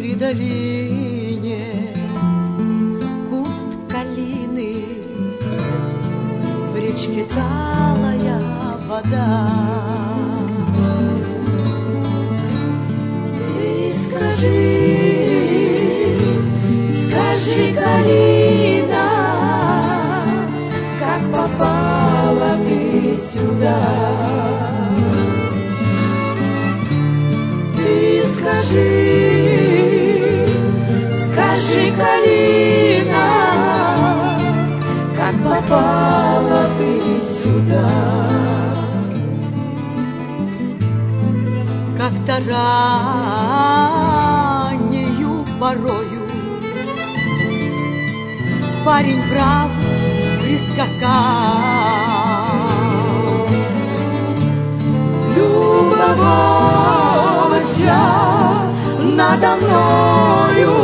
при долине куст калины, в речке талая вода. Ты скажи, Калина, как попала ты сюда? Ты скажи, Калина, как попала ты сюда? Как-то раннею порою парень прав прискакал, любовался надо мною,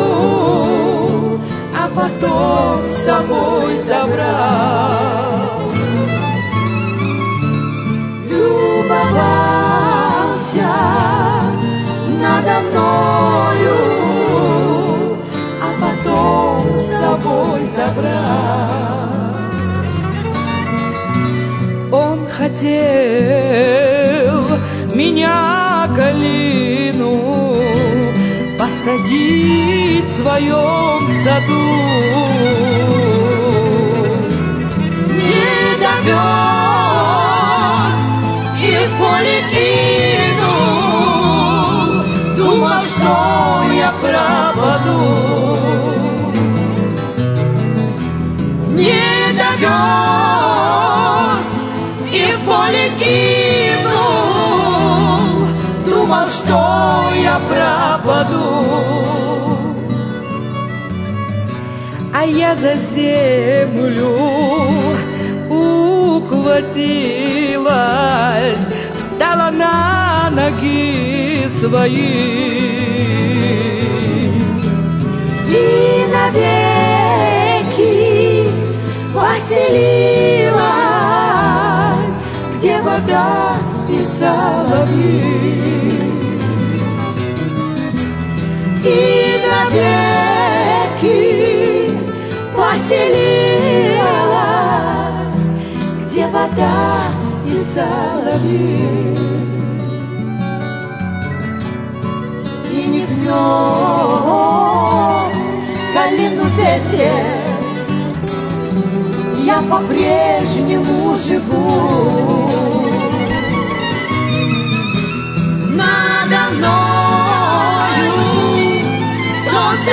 а потом с собой забрал. Любовался надо мною, а потом с собой забрал. Он хотел меня, Калину, посадить в своем саду. Не довез и в поле кинул, думал, что я пропаду. Не довез и в поле кинул, думал, что я пропаду. А я за землю ухватилась, встала на ноги свои и навеки поселилась, где вода и соловьи. И навеки поселилась, где вода и соловьи. И не гнет калину ветер, я по-прежнему живу. Надо мною солнце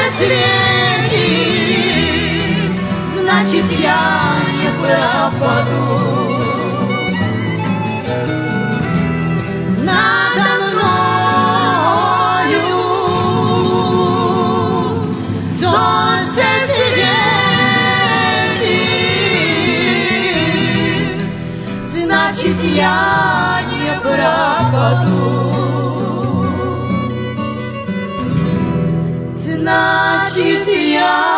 светит, значит, я не пропаду. Надо мною солнце светит, значит, я не пропаду. Значит, я